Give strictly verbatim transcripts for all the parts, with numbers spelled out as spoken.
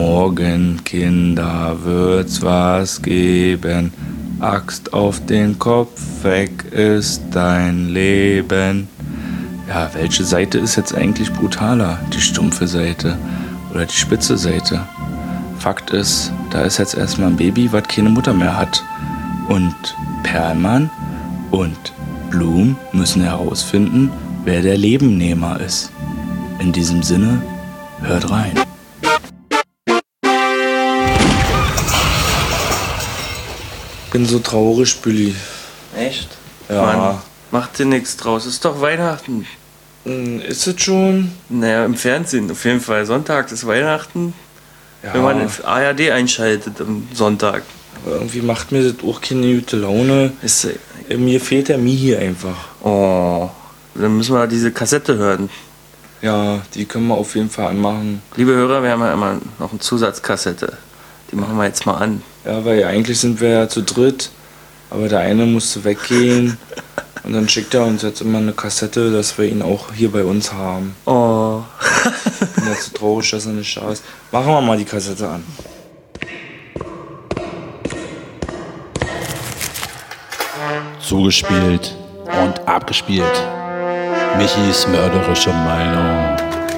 Morgen, Kinder, wird's was geben. Axt auf den Kopf, weg ist dein Leben. Ja, welche Seite ist jetzt eigentlich brutaler? Die stumpfe Seite oder die spitze Seite? Fakt ist, da ist jetzt erstmal ein Baby, was keine Mutter mehr hat. Und Perlmann und Blum müssen herausfinden, wer der Lebennehmer ist. In diesem Sinne, hört rein. Bin so traurig, Billy. Echt? Ja. Mann, macht dir nichts draus. Ist doch Weihnachten. Ist es schon? Naja, im Fernsehen auf jeden Fall. Sonntag ist Weihnachten. Ja. Wenn man A R D einschaltet am Sonntag. Aber irgendwie macht mir das auch keine gute Laune. Ist, äh, mir fehlt der Mihi einfach. oh, dann müssen wir diese Kassette hören. Ja, die können wir auf jeden Fall anmachen. Liebe Hörer, wir haben ja immer noch eine Zusatzkassette. Die machen wir jetzt mal an. Ja, weil eigentlich sind wir ja zu dritt. Aber der eine musste weggehen. Und dann schickt er uns jetzt immer eine Kassette, dass wir ihn auch hier bei uns haben. Oh. Ich bin jetzt so traurig, dass er nicht da ist. Machen wir mal die Kassette an. Zugespielt und abgespielt. Michis mörderische Meinung.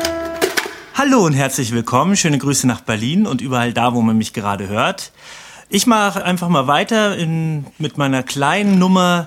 Hallo und herzlich willkommen. Schöne Grüße nach Berlin und überall da, wo man mich gerade hört. Ich mache einfach mal weiter in, mit meiner kleinen Nummer.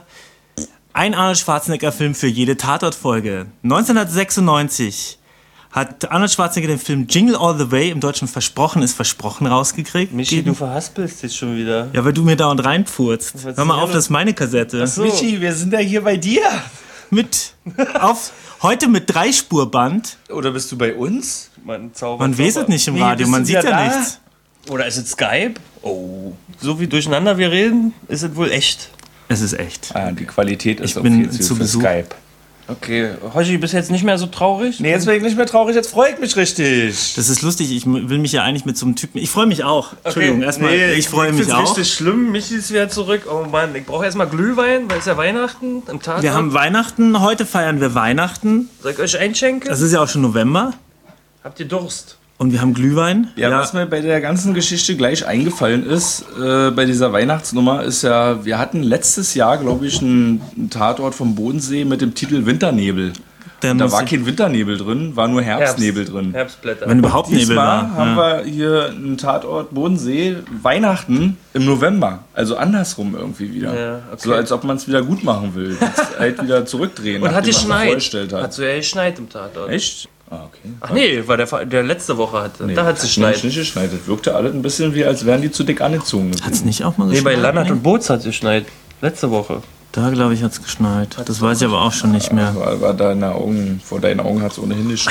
Ein Arnold Schwarzenegger-Film für jede Tatort-Folge. neunzehnhundertsechsundneunzig hat Arnold Schwarzenegger den Film Jingle All the Way, im Deutschen Versprochen ist Versprochen, rausgekriegt. Michi, du verhaspelst dich schon wieder. Ja, weil du mir dauernd reinpfurzt. Hör mal auf, das ist meine Kassette. Ach so. Michi, wir sind ja hier bei dir. Mit, auf, heute mit Dreispurband. Oder bist du bei uns? Man, Zauber, Man weiß es nicht im Nee, Radio, bist man du sieht wieder ja da? nichts. Oder ist es Skype? Oh. So wie durcheinander wir reden, ist es wohl echt. Es ist echt. Ah, die Qualität ist Ich auch bin viel zu, zu für Besuch. Skype. Okay, Hoshi, bist jetzt nicht mehr so traurig? Nee, jetzt bin ich nicht mehr traurig, jetzt freue ich mich richtig. Das ist lustig, ich will mich ja eigentlich mit so einem Typen... Ich freue mich auch. Entschuldigung, erstmal, Nee, ich freue mich find's auch. richtig schlimm, Michi ist wieder zurück. Oh Mann, ich brauche erstmal Glühwein, weil es ja Weihnachten am Tag. Wir haben Weihnachten, heute feiern wir Weihnachten. Soll ich euch einschenken? Das ist ja auch schon November. Habt ihr Durst? Und wir haben Glühwein. Ja, was mir bei der ganzen Geschichte gleich eingefallen ist, äh, bei dieser Weihnachtsnummer, ist ja, wir hatten letztes Jahr, glaube ich, einen, einen Tatort vom Bodensee mit dem Titel Winternebel. Der Da muss war ich- kein Winternebel drin, war nur Herbstnebel drin. Herbstblätter. Wenn überhaupt Nebel Diesmal war. haben Ja. wir hier einen Tatort Bodensee, Weihnachten im November. Also andersrum irgendwie wieder. Ja, okay. So als ob man es wieder gut machen will. Jetzt halt wieder zurückdrehen. Und hat nachdem man es geschneit. vorgestellt Hat hat. so ja geschneit im Tatort. Echt? Ah, okay. Ach nee, war der, der letzte Woche hatte. Nee, da hat es Nicht, geschneit. nicht geschneit. Das wirkte alles ein bisschen wie, als wären die zu dick angezogen. Hat's nicht auch mal Nee, bei geschneit? Lannert und Boots hat es geschneit. Letzte Woche. Da, glaube ich, hat's geschneit. Das weiß ich aber auch schon nicht mehr. War, war deine Augen, vor deinen Augen hat es ohnehin geschneit.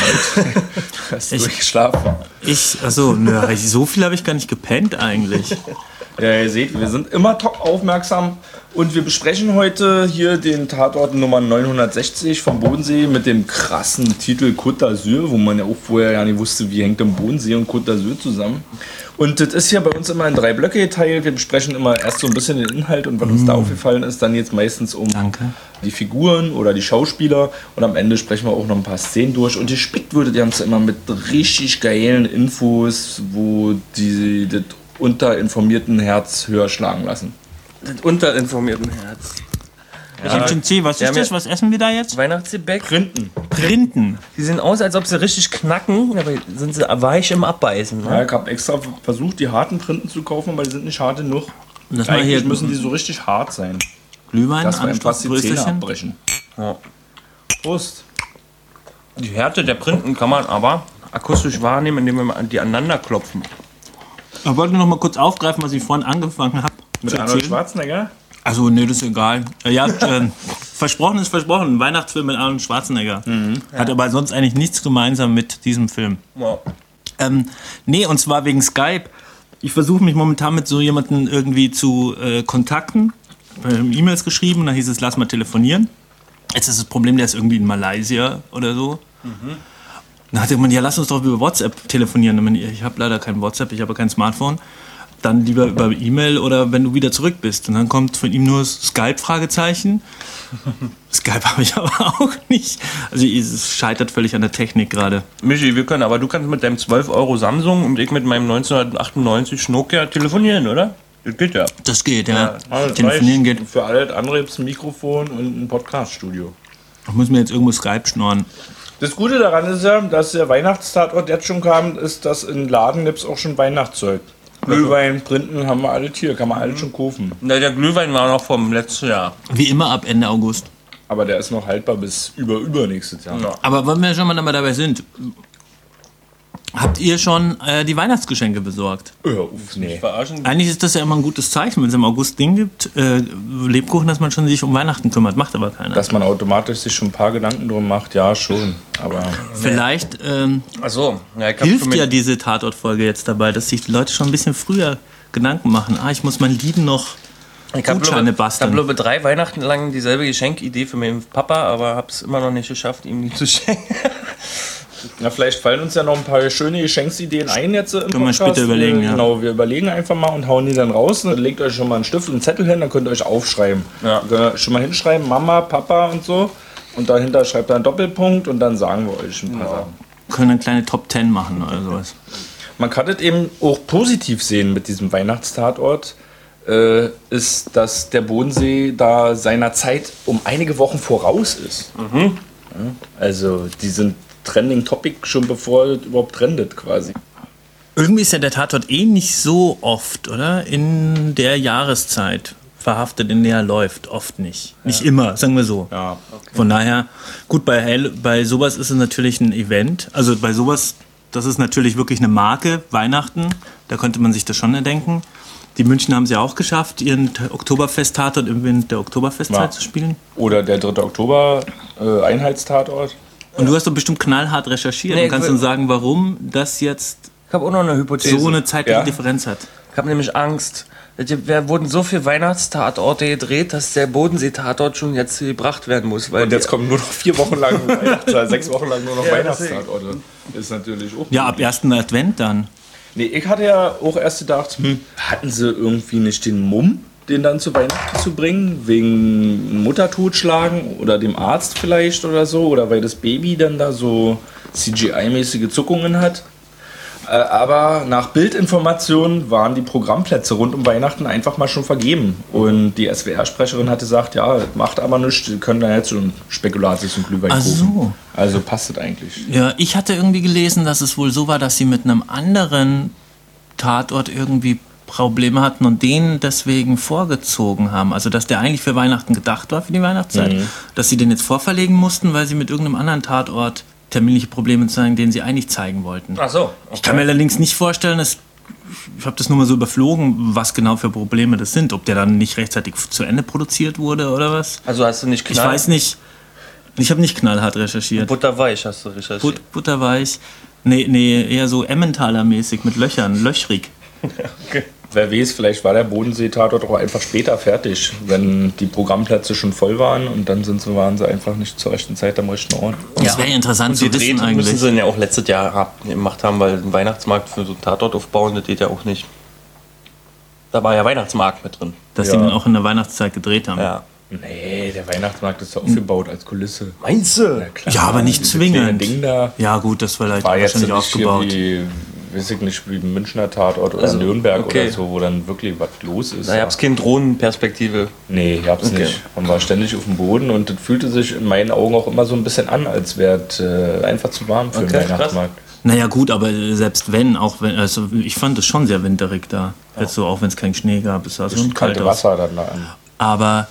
Hast du Ich- durchgeschlafen. Ich, achso, nö, so viel habe ich gar nicht gepennt eigentlich. Ja, ihr seht, wir sind immer top aufmerksam und wir besprechen heute hier den Tatort Nummer neunhundertsechzig vom Bodensee mit dem krassen Titel Côte d'Azur, wo man ja auch vorher ja nicht wusste, wie hängt denn Bodensee und Côte d'Azur zusammen. Und das ist hier bei uns immer in drei Blöcke geteilt. Wir besprechen immer erst so ein bisschen den Inhalt und was uns da aufgefallen ist, dann jetzt meistens um Danke. die Figuren oder die Schauspieler und am Ende sprechen wir auch noch ein paar Szenen durch und gespickt wurde das Ganze immer mit richtig geilen Infos, wo die das unterinformierten Herz höher schlagen lassen. Das unterinformierten Herz. Ja. C, was Wir ist haben das? ja- Was essen wir da jetzt? Weihnachtsgebäck. Printen. Printen. Die sehen aus, als ob sie richtig knacken, aber sind sie weich im Abbeißen. Ja, Ne? ich habe extra versucht, die harten Printen zu kaufen, aber die sind nicht hart genug. Lass mal Eigentlich hier müssen die so richtig hart sein, Glühwein dass wir ihm fast die Zähne Anstoßbrösterchen. abbrechen. Ja. Prost. Die Härte der Printen kann man aber akustisch wahrnehmen, indem wir die aneinander klopfen. Ich wollte noch mal kurz aufgreifen, was ich vorhin angefangen habe Mit zu Arnold erzählen. Schwarzenegger? Also, nee, das ist egal. Äh, Ja, äh, versprochen ist versprochen. Ein Weihnachtsfilm mit Arnold Schwarzenegger. Hat aber sonst eigentlich nichts gemeinsam mit diesem Film. Ja. Ähm, nee, und zwar wegen Skype. Ich versuche mich momentan mit so jemandem irgendwie zu äh, kontakten. Wir haben E-Mails geschrieben und dann hieß es, lass mal telefonieren. Jetzt ist das Problem, der ist irgendwie in Malaysia oder so. Dann hat jemand, ja, lass uns doch über WhatsApp telefonieren. Ich habe leider kein WhatsApp, ich habe kein Smartphone. dann lieber über E-Mail oder wenn du wieder zurück bist. Und dann kommt von ihm nur das Skype-Fragezeichen. Skype habe ich aber auch nicht. Also es scheitert völlig an der Technik gerade. Michi, wir können, aber du kannst mit deinem zwölf Euro Samsung und ich mit meinem neunzehnhundertachtundneunzig Nokia telefonieren, oder? Das geht ja. Das geht, ja. Ja, das Telefonieren geht. Für alles andere gibt es ein Mikrofon und ein Podcast-Studio. Ich muss mir jetzt irgendwo Skype schnorren. Das Gute daran ist ja, dass der Weihnachtstatort jetzt schon kam, ist, dass in Laden gibt es auch schon Weihnachtszeug. Glühwein, Printen haben wir alles hier, kann man alles schon kaufen. Na, der Glühwein war noch vom letzten Jahr. Wie immer ab Ende August. Aber der ist noch haltbar bis über übernächstes Jahr. Ja. Aber wenn wir schon mal dabei sind, habt ihr schon äh, die Weihnachtsgeschenke besorgt? Ja, uff, nee. Verarschen. Eigentlich ist das ja immer ein gutes Zeichen, wenn es im August Ding gibt, äh, Lebkuchen, dass man schon sich um Weihnachten kümmert. Macht aber keiner. Dass man automatisch sich schon ein paar Gedanken drum macht, ja schon. Aber Vielleicht ähm, Achso, ja, ich hab hilft für ja mich- diese Tatortfolge jetzt dabei, dass sich die Leute schon ein bisschen früher Gedanken machen. Ah, ich muss mein Lied noch Ich habe Gutscheine glaube, ich basteln. hab, glaube drei Weihnachten lang dieselbe Geschenkidee für meinen Papa, aber habe es immer noch nicht geschafft, ihm die zu schenken. na, vielleicht fallen uns ja noch ein paar schöne Geschenksideen ein jetzt im Können wir später überlegen, ja. Genau, wir überlegen einfach mal und hauen die dann raus. Und legt euch schon mal einen Stift und einen Zettel hin, dann könnt ihr euch aufschreiben. Ja. Dann könnt ihr schon mal hinschreiben, Mama, Papa und so. Und dahinter schreibt ihr einen Doppelpunkt und dann sagen wir euch ein paar Sachen. Können eine kleine Top Ten machen oder sowas. Man kann es eben auch positiv sehen mit diesem Weihnachtstatort, äh, ist, dass der Bodensee da seiner Zeit um einige Wochen voraus ist. Ja, also die sind Trending Topic schon bevor es überhaupt trendet quasi. Irgendwie ist ja der Tatort eh nicht so oft, oder? In der Jahreszeit verhaftet, in der er läuft. Oft nicht. Nicht immer, sagen wir so. Ja. Von daher, gut, bei, Hell, bei sowas ist es natürlich ein Event. Also bei sowas, das ist natürlich wirklich eine Marke, Weihnachten. Da könnte man sich das schon erdenken. Die München haben es ja auch geschafft, ihren T- Oktoberfest-Tatort im Wind der Oktoberfestzeit Ja. zu spielen. Oder der dritte Oktober äh, Einheitstatort. Und du hast doch bestimmt knallhart recherchiert Nee, und ich kannst will- uns sagen, warum das jetzt Ich habe auch noch eine Hypothese. so eine zeitliche Ja. Differenz hat. Ich habe nämlich Angst. Wir wurden so viele Weihnachtstatorte gedreht, dass der Bodensee-Tatort schon jetzt gebracht werden muss. Weil Und jetzt kommen nur noch vier Wochen lang Weihnachtszeit, sechs Wochen lang nur noch Ja, Weihnachtstatorte. Ist natürlich auch. Ja, ab ersten Advent dann. Nee, ich hatte ja auch erst gedacht, hm, hatten sie irgendwie nicht den Mumm, den dann zu Weihnachten zu bringen, wegen Mutter totschlagen oder dem Arzt vielleicht oder so, oder weil das Baby dann da so C G I-mäßige Zuckungen hat. Äh, aber nach Bildinformationen waren die Programmplätze rund um Weihnachten einfach mal schon vergeben. Und die S W R-Sprecherin hatte gesagt, ja, das macht aber nichts, die können da jetzt schon Spekulatius und Glühwein Ach kaufen. so. Also passt das eigentlich. Ja, ich hatte irgendwie gelesen, dass es wohl so war, dass sie mit einem anderen Tatort irgendwie Probleme hatten und den deswegen vorgezogen haben. Also, dass der eigentlich für Weihnachten gedacht war, für die Weihnachtszeit. Mhm. Dass sie den jetzt vorverlegen mussten, weil sie mit irgendeinem anderen Tatort terminliche Probleme zeigen, den sie eigentlich zeigen wollten. Ach so. Ich kann mir allerdings nicht vorstellen, dass ich habe das nur mal so überflogen, was genau für Probleme das sind. Ob der dann nicht rechtzeitig zu Ende produziert wurde oder was. Also hast du nicht Ich knall... weiß nicht. Ich habe nicht knallhart recherchiert. Butterweich hast du recherchiert. But, butterweich. Nee, nee, eher so Emmentaler-mäßig mit Löchern, löchrig. Okay. Wer weiß, vielleicht war der Bodensee-Tatort auch einfach später fertig, wenn die Programmplätze schon voll waren und dann sind sie, waren sie einfach nicht zur rechten Zeit am rechten Ort. Das wäre interessant Und zu die wissen Drehten eigentlich. müssen sie ja auch letztes Jahr ab- gemacht haben, weil ein Weihnachtsmarkt für so einen Tatort aufbauen, das geht ja auch nicht. Da war ja Weihnachtsmarkt mit drin. Dass Ja. sie den auch in der Weihnachtszeit gedreht haben. Ja. Nee, der Weihnachtsmarkt ist ja aufgebaut als Kulisse. Meinst du? Na klar, Ja, aber nicht diese kleine zwingend. Ding da Ja, gut, das war, war jetzt wahrscheinlich nicht hier aufgebaut. wie, weiß ich nicht, wie ein Münchner Tatort oder Also, Nürnberg okay. oder so, wo dann wirklich was los ist. Da gab es keine Drohnenperspektive. Nee, ich hab's Okay. nicht. Man war ständig auf dem Boden und das fühlte sich in meinen Augen auch immer so ein bisschen an, als wäre es äh, einfach zu warm für Okay, den Weihnachtsmarkt. Naja, gut, aber selbst wenn, auch wenn, also ich fand es schon sehr winterig da. Jetzt so, auch wenn es keinen Schnee gab, es sah Das schon kalt kalte aus. Wasser dann da an. Aber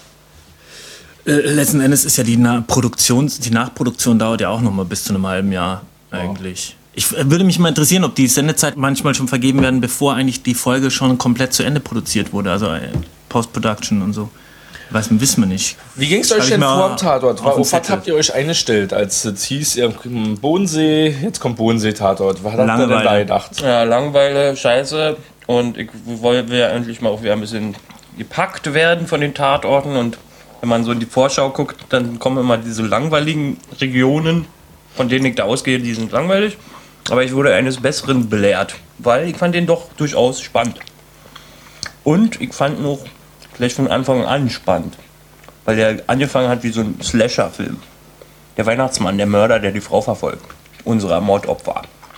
äh, letzten Endes ist ja die Na Produktion, die Nachproduktion dauert ja auch noch mal bis zu einem halben Jahr eigentlich. Ich äh, würde mich mal interessieren, ob die Sendezeit manchmal schon vergeben werden, bevor eigentlich die Folge schon komplett zu Ende produziert wurde, also äh, Post-Production und so. Weiß man, wissen wir nicht. Wie ging es Schreib euch ich denn mal vor dem Tatort? auf den Auf was Zettel. habt ihr euch eingestellt, als es hieß, ihr kommt Bodensee, jetzt kommt Bodensee-Tatort? Was habt ihr denn da Langeweile. gedacht? Ja, Langeweile, Scheiße. Und ich wollte ja endlich mal auch wieder ein bisschen gepackt werden von den Tatorten. Und wenn man so in die Vorschau guckt, dann kommen immer diese langweiligen Regionen, von denen ich da ausgehe, die sind langweilig. Aber ich wurde eines Besseren belehrt, weil ich fand den doch durchaus spannend. Und ich fand noch gleich von Anfang an spannend, weil der angefangen hat wie so ein Slasher-Film. Der Weihnachtsmann, der Mörder, der die Frau verfolgt. Unserer Mordopfer.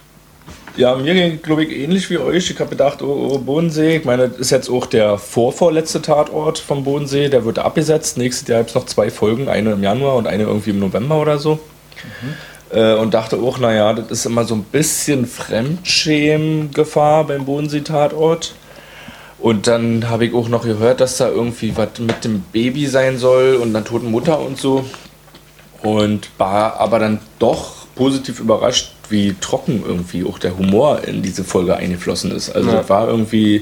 Ja, mir ging, glaube ich, ähnlich wie euch. Ich habe gedacht, oh, oh, Bodensee. Ich meine, das ist jetzt auch der vorvorletzte Tatort vom Bodensee. Der wird abgesetzt. Nächstes Jahr gibt es noch zwei Folgen. Eine im Januar und eine irgendwie im November oder so. Mhm. Äh, und dachte auch, naja, das ist immer so ein bisschen Fremdschämen-Gefahr beim Bodensee-Tatort. Und dann habe ich auch noch gehört, dass da irgendwie was mit dem Baby sein soll und einer toten Mutter und so. Und war aber dann doch positiv überrascht, wie trocken irgendwie auch der Humor in diese Folge eingeflossen ist. Also ja. Das war irgendwie,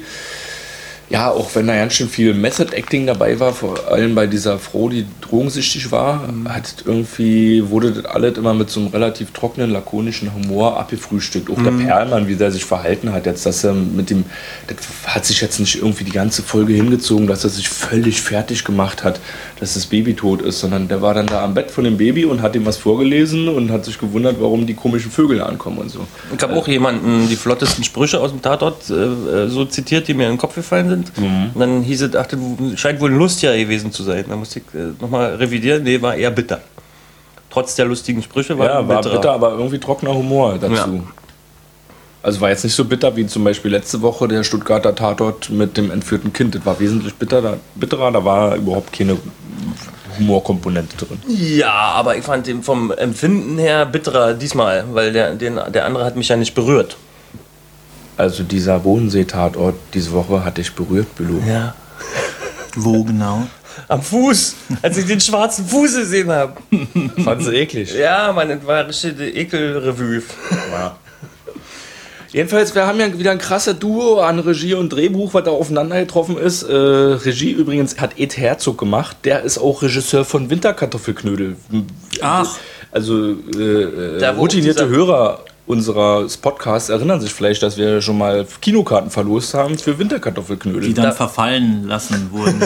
ja, auch wenn da ganz schön viel Method-Acting dabei war, vor allem bei dieser Frau, die drogensüchtig war, mhm. hat irgendwie, wurde das alles immer mit so einem relativ trockenen, lakonischen Humor abgefrühstückt. Auch mhm. der Perlmann, wie der sich verhalten hat, jetzt, dass er mit dem, das hat sich jetzt nicht irgendwie die ganze Folge hingezogen, dass er sich völlig fertig gemacht hat, dass das Baby tot ist, sondern der war dann da am Bett von dem Baby und hat ihm was vorgelesen und hat sich gewundert, warum die komischen Vögel ankommen und so. Ich habe auch jemanden die flottesten Sprüche aus dem Tatort äh, so zitiert, die mir in den Kopf gefallen sind. Mhm. Und dann hieß es, dachte, scheint wohl ein Lustiger gewesen zu sein. Da musste ich äh, nochmal revidieren. Nee, war eher bitter. Trotz der lustigen Sprüche war ja, war bitterer. bitter, aber irgendwie trockener Humor dazu. Ja. Also war jetzt nicht so bitter wie zum Beispiel letzte Woche der Stuttgarter Tatort mit dem entführten Kind. Das war wesentlich bitterer, bitterer da war überhaupt keine Humorkomponente drin. Ja, aber ich fand den vom Empfinden her bitterer diesmal, weil der, den, der andere hat mich ja nicht berührt. Also dieser Bodensee-Tatort diese Woche hat dich berührt, Bülow. Ja. Wo genau? Am Fuß, als ich den schwarzen Fuß gesehen habe. Fandst du eklig? Ja, Mann, das war eine richtige Ekelrevue. Ja. Jedenfalls, wir haben ja wieder ein krasses Duo an Regie und Drehbuch, was da aufeinander getroffen ist. Äh, Regie übrigens hat Ed Herzog gemacht. Der ist auch Regisseur von Winterkartoffelknödel. Ach. Also äh, routinierte Hörer unseres Podcasts erinnern sich vielleicht, dass wir schon mal Kinokarten verlost haben für Winterkartoffelknödel. Die dann da verfallen lassen wurden.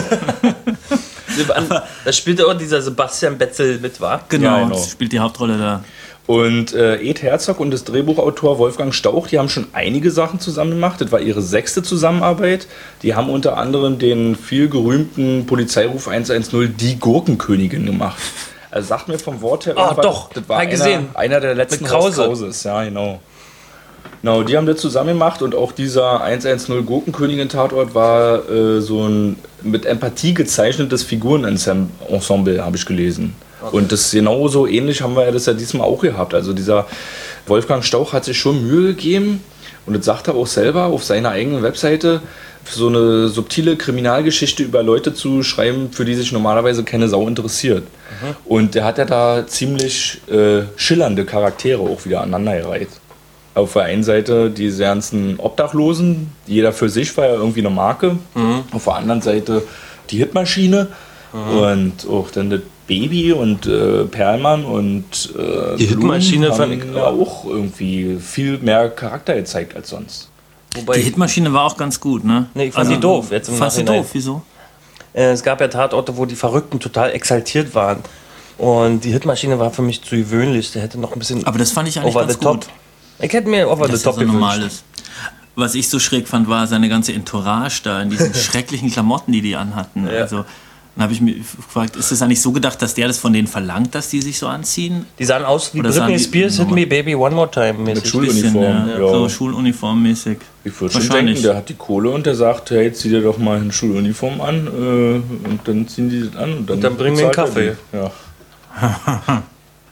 Da spielt auch dieser Sebastian Betzel mit, war? Genau, ja, genau. Spielt die Hauptrolle da. Und äh, Ed Herzog und das Drehbuchautor Wolfgang Stauch, die haben schon einige Sachen zusammen gemacht. Das war ihre sechste Zusammenarbeit. Die haben unter anderem den viel gerühmten Polizeiruf eins eins null Die Gurkenkönigin gemacht. Also sagt mir vom Wort her... Ah, doch, das war einer, gesehen. einer der letzten mit Krause. Krauses. Ja, genau. Genau, die haben das zusammen gemacht und auch dieser eins eins null Gurkenkönigin-Tatort war äh, so ein mit Empathie gezeichnetes Figurenensemble, habe ich gelesen. Okay. Und das genauso ähnlich haben wir ja das ja diesmal auch gehabt. Also dieser Wolfgang Stauch hat sich schon Mühe gegeben und das sagt er auch selber auf seiner eigenen Webseite, so eine subtile Kriminalgeschichte über Leute zu schreiben, für die sich normalerweise keine Sau interessiert. Mhm. Und der hat ja da ziemlich äh, schillernde Charaktere auch wieder aneinandergereiht. Auf der einen Seite die ganzen Obdachlosen, jeder für sich war ja irgendwie eine Marke. Mhm. Auf der anderen Seite die Hitmaschine mhm. und auch dann das Baby und äh, Perlmann und äh, die Hitmaschine fand ich ja auch irgendwie viel mehr Charakter gezeigt als sonst. Wobei die Hitmaschine war auch ganz gut, ne? Nee, ich fand also, die doof. Jetzt im fandst du doof? Wieso? Äh, es gab ja Tatorte, wo die Verrückten total exaltiert waren. Und die Hitmaschine war für mich zu gewöhnlich. Der hätte noch ein bisschen. Aber das fand ich eigentlich over ganz the top. gut. Ich hätte mir over the top so normal ist. Was ich so schräg fand, war seine ganze Entourage da in diesen schrecklichen Klamotten, die die anhatten. Ja. Also, dann habe ich mich gefragt, ist das eigentlich so gedacht, dass der das von denen verlangt, dass die sich so anziehen? Die sahen aus wie Britney Spears, Hit Me Baby One More Time mäßig. Mit Schuluniform. Ja. Ja. So Schuluniform-mäßig. Ich würde schon denken, der hat die Kohle und der sagt, hey, zieh dir doch mal eine Schuluniform an äh, und dann ziehen die das an. Und dann, und dann bringen wir einen Kaffee. Ja.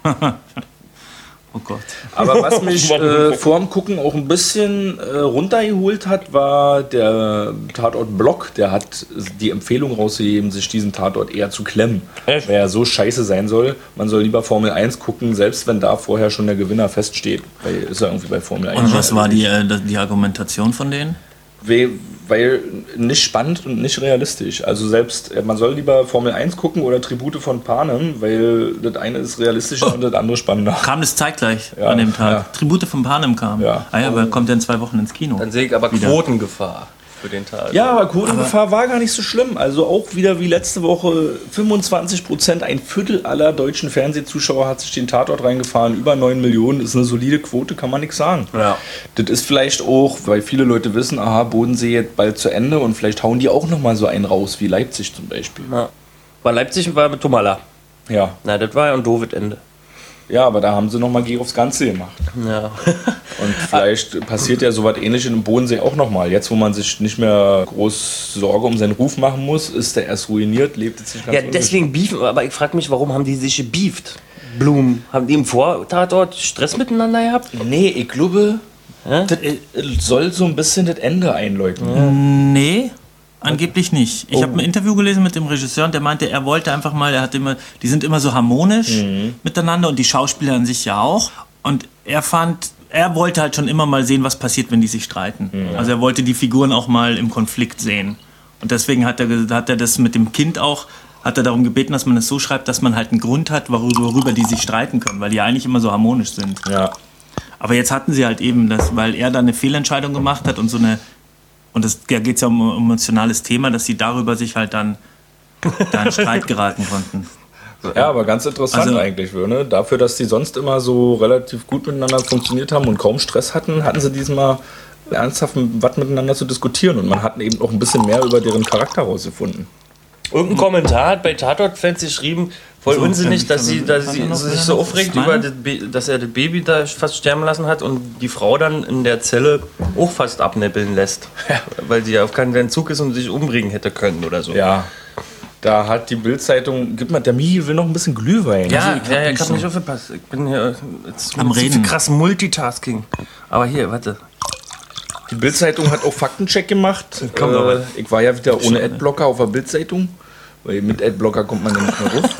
Oh Gott. Aber was mich äh, vorm Gucken auch ein bisschen äh, runtergeholt hat, war der Tatort Block. Der hat die Empfehlung rausgegeben, sich diesen Tatort eher zu klemmen. Echt? Weil er so scheiße sein soll. Man soll lieber Formel eins gucken, selbst wenn da vorher schon der Gewinner feststeht. Weil ist er irgendwie bei Formel eins. Und was war die, äh, die Argumentation von denen? Weil, weil nicht spannend und nicht realistisch. Also selbst, man soll lieber Formel eins gucken oder Tribute von Panem, weil das eine ist realistischer oh. und das andere spannender. Kam das zeitgleich ja, an dem Tag? Ja. Tribute von Panem kam. Ja. Ah ja, aber kommt ja in zwei Wochen ins Kino. Dann sehe ich aber wieder Quotengefahr. für den Tag. Ja, aber Codegefahr war gar nicht so schlimm. Also auch wieder wie letzte Woche fünfundzwanzig Prozent, ein Viertel aller deutschen Fernsehzuschauer hat sich den Tatort reingefahren. Über neun Millionen ist eine solide Quote, kann man nichts sagen. Ja. Das ist vielleicht auch, weil viele Leute wissen, aha, Bodensee jetzt bald zu Ende und vielleicht hauen die auch nochmal so einen raus, wie Leipzig zum Beispiel. Ja. War Leipzig war mit Tomala. Ja. Na, das war ja ein doofes Ende. Ja, aber da haben sie nochmal Geh aufs Ganze gemacht. Ja. Und vielleicht passiert ja sowas Ähnliches im Bodensee auch nochmal. Jetzt, wo man sich nicht mehr groß Sorge um seinen Ruf machen muss, ist der erst ruiniert, lebt es sich ganz Ja, deswegen beefen, aber ich frage mich, warum haben die sich gebeeft? Blumen. Haben die im Vortatort Stress miteinander gehabt? Nee, ich glaube, Hä? das äh, soll so ein bisschen das Ende einläuten. Nee, angeblich nicht. Ich Oh. habe ein Interview gelesen mit dem Regisseur und der meinte, er wollte einfach mal, er hat immer, die sind immer so harmonisch miteinander und die Schauspieler an sich ja auch. Und er fand, er wollte halt schon immer mal sehen, was passiert, wenn die sich streiten. Also er wollte die Figuren auch mal im Konflikt sehen. Und deswegen hat er, ge- hat er das mit dem Kind auch, hat er darum gebeten, dass man es so schreibt, dass man halt einen Grund hat, worüber, worüber die sich streiten können, weil die ja eigentlich immer so harmonisch sind. Ja. Aber jetzt hatten sie halt eben das, weil er da eine Fehlentscheidung gemacht hat und so eine, und es da geht es ja um ein emotionales Thema, dass sie darüber sich halt dann da in Streit geraten konnten. Ja, aber ganz interessant Also- eigentlich. Ne? Dafür, dass die sonst immer so relativ gut miteinander funktioniert haben und kaum Stress hatten, hatten sie diesmal ernsthaft was miteinander zu diskutieren. Und man hat eben auch ein bisschen mehr über deren Charakter herausgefunden. Irgendein Kommentar hat bei Tatort-Fans geschrieben, voll So, unsinnig, kann- dass sie, kann- dass kann sie er noch sich was so sagen? aufregt, Was über meinen? das Ba- dass er das Baby da fast sterben lassen hat und die Frau dann in der Zelle auch fast abnippeln lässt. Weil sie ja auf keinen Entzug ist und sich umbringen hätte können oder so. Ja, da hat die Bild-Zeitung, gib mal, der Michi will noch ein bisschen Glühwein. Ja, Also, ich hab ja, ja, ich nicht hab so- nicht aufgepasst. Ich bin hier jetzt Am mit Reden. krass Multitasking. Aber hier, warte. Die Bild-Zeitung hat auch Faktencheck gemacht. Komm äh, doch mal. ich war ja wieder ohne Adblocker auf der Bild-Zeitung, weil mit Adblocker kommt man ja nicht mehr raus.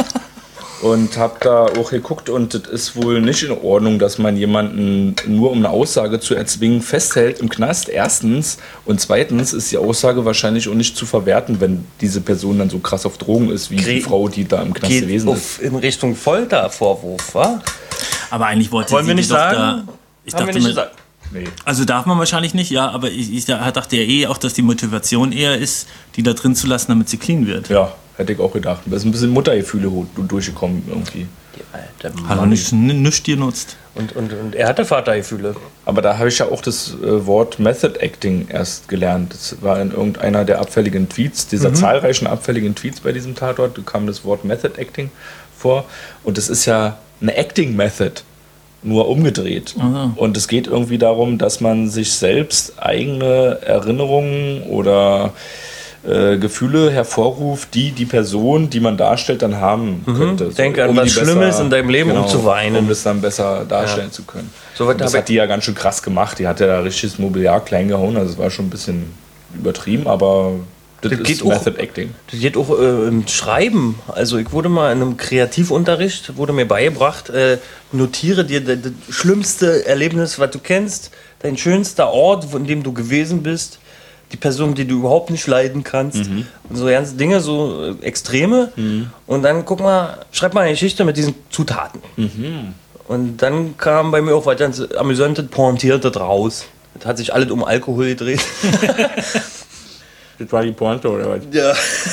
Und hab da auch geguckt und es ist wohl nicht in Ordnung, dass man jemanden nur um eine Aussage zu erzwingen festhält im Knast, erstens. Und zweitens ist die Aussage wahrscheinlich auch nicht zu verwerten, wenn diese Person dann so krass auf Drogen ist, wie die Gre- Frau, die da im Knast Geht gewesen ist. auf, in Richtung Foltervorwurf, wa? Aber eigentlich wollte Wollen sie wir die nicht doch sagen? da. Ich Haben wir dachte nicht mir, gesagt. Nee. also darf man wahrscheinlich nicht, ja, aber ich, ich dachte ja eh auch, dass die Motivation eher ist, die da drin zu lassen, damit sie clean wird. Ja, hätte ich auch gedacht. Da ist ein bisschen Muttergefühle durchgekommen irgendwie. Die alte Hat er Mann. nicht, nichts genutzt. Und, und, und er hatte Vatergefühle. Aber da habe ich ja auch das äh, Wort Method Acting erst gelernt. Das war in irgendeiner der abfälligen Tweets, dieser zahlreichen abfälligen Tweets bei diesem Tatort, da kam das Wort Method Acting vor. Und das ist ja eine Acting Method, nur umgedreht. Aha. Und es geht irgendwie darum, dass man sich selbst eigene Erinnerungen oder äh, Gefühle hervorruft, die die Person, die man darstellt, dann haben könnte. Denke an um was die Schlimmes in deinem Leben, um zu weinen. Um das dann besser darstellen zu können. So was Und das hab hat die ja ganz schön krass gemacht. Die hat ja richtiges Mobiliar klein gehauen. Also es war schon ein bisschen übertrieben, aber das, Das ist geht auch- Method Acting. Das geht auch äh, im Schreiben. Also ich wurde mal in einem Kreativunterricht, wurde mir beigebracht, äh, notiere dir das, das schlimmste Erlebnis, was du kennst, dein schönster Ort, in dem du gewesen bist, die Person, die du überhaupt nicht leiden kannst. Und so ganze Dinge, so äh, Extreme. Und dann guck mal, schreib mal eine Geschichte mit diesen Zutaten. Und dann kam bei mir auch weiter ganz amüsante, pointierte raus. Das hat sich alles um Alkohol gedreht. Das war die Pointe, oder was? Ja.